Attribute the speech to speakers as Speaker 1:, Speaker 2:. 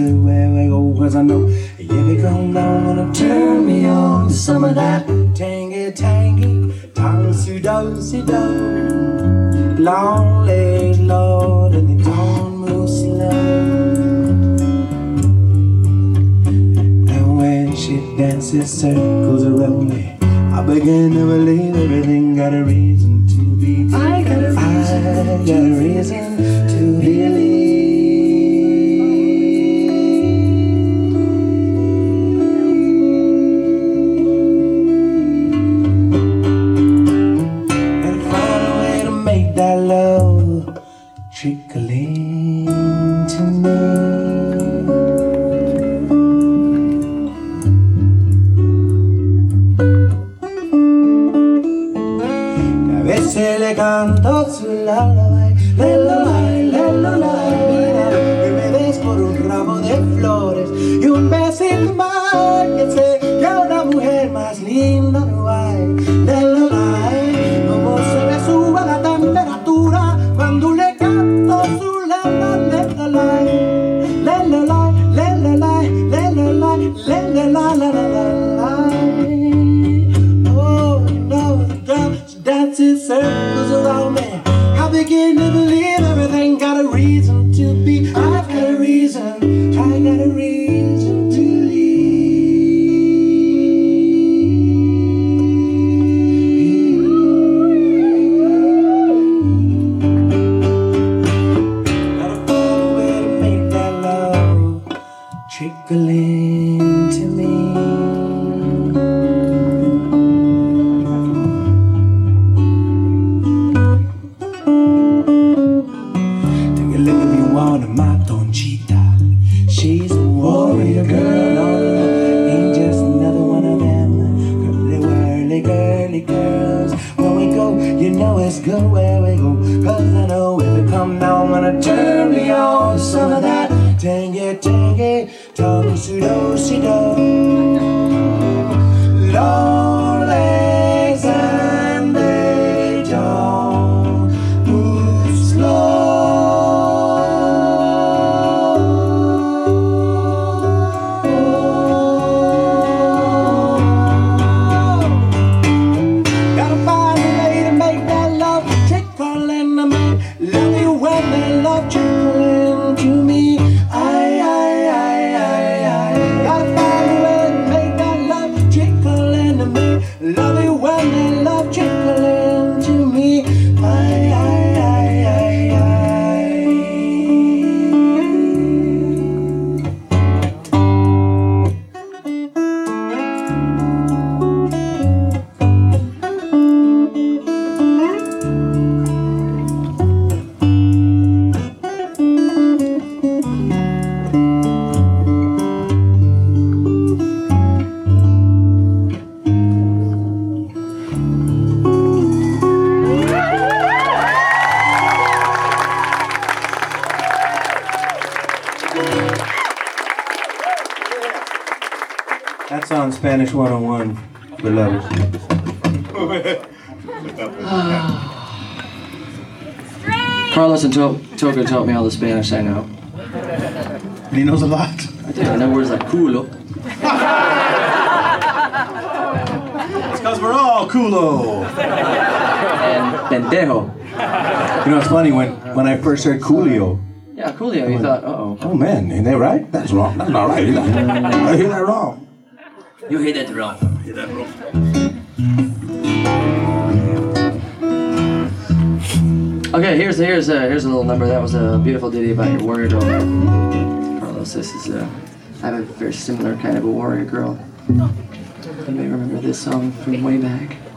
Speaker 1: good where we go, cause I know if you come down, gonna turn me on to some of that tangy, tangy, do-si-do-si-do. Long legs, Lord, and they don't move slow. And when she dances circles around me, I begin to believe everything got a reason to be. I got a reason to believe. And find a way to make that love trickling to me. Se le canto su lullaby, y me des por un ramo de flores y un besito más, que sé que una mujer más linda no hay. Como se me sube la temperatura cuando le canto su dances circles around me. I begin to believe everything got a reason to be. I've got a reason, I got a reason to gotta find a way to make that love trickle into me. She's a warrior girl, ain't just another one of them girly, girly girls. When we go, you know it's good where we go, cause I know if we come down, gonna turn me on to some of that tangy, tangy, do-si-do-si-do. Long legs and they don't move slow. That's on Spanish 101 for lovers.
Speaker 2: Carlos and Toca taught me all the Spanish I know.
Speaker 1: And he knows a lot.
Speaker 2: I do. I know words like culo.
Speaker 1: It's because we're all culo.
Speaker 2: And pendejo.
Speaker 1: You know, it's funny, when I first heard Coolio.
Speaker 2: Yeah, Coolio, you thought, uh-oh.
Speaker 1: Oh man, ain't that right? That's wrong. That's not right. I hear that wrong.
Speaker 2: You hear that wrong.
Speaker 1: I hear that wrong.
Speaker 2: Okay, here's a little number. That was a beautiful ditty about your warrior girl. Carlos, this is I have a very similar kind of a warrior girl. You may remember this song from way back.